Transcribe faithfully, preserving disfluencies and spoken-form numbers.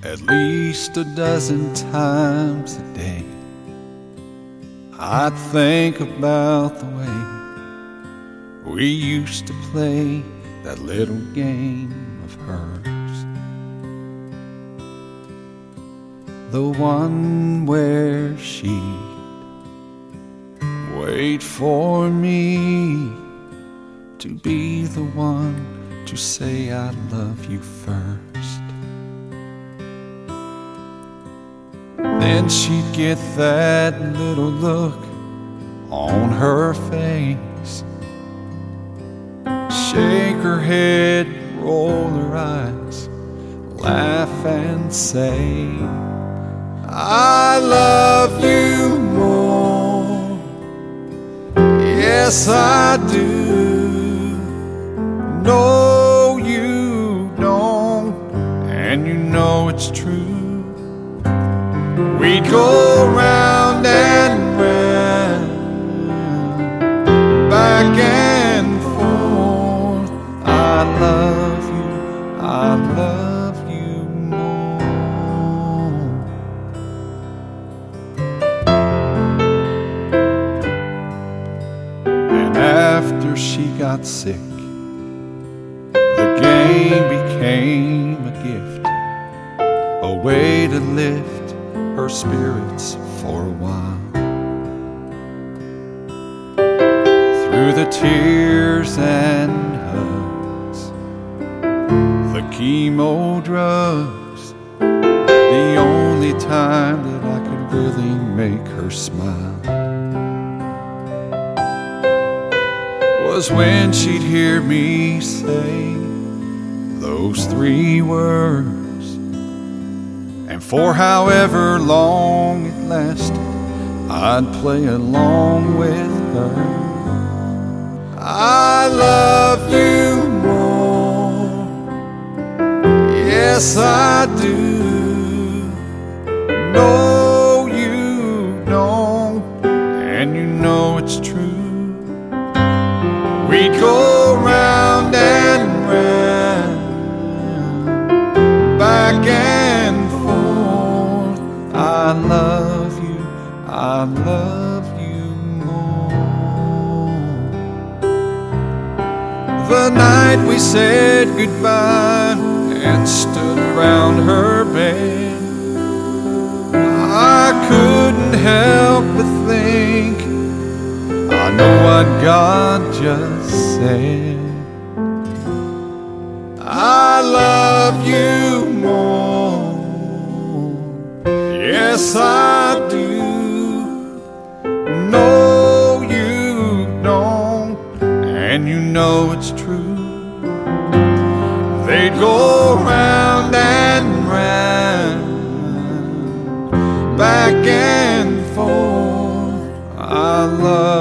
at least a dozen times a day. I'd think about the way we used to play that little game of hers, the one where she'd wait for me to be the one to say I love you first. Then she'd get that little look on her face, shake her head, roll her eyes, laugh and say, I love you more. Yes, I do. No, you don't, and you know it's true. We'd go round and round, back and forth. I love you, I love you more. And after she got sick, the game became a gift, a way to lift her spirits for a while. Through the tears and hugs, the chemo drugs, the only time that I could really make her smile was when she'd hear me say those three words. And for however long it lasted, I'd play along with her. I love you more. Yes, I do. No, you don't, and you know it's true. We'd go round and round, back and forth. I love you, I love you more. The night we said goodbye and stood around her bed, I couldn't help but think, I know what God just said. I love you more. Yes, I do. No, you don't, and you know it's true. They'd go round and round, back and forth. I love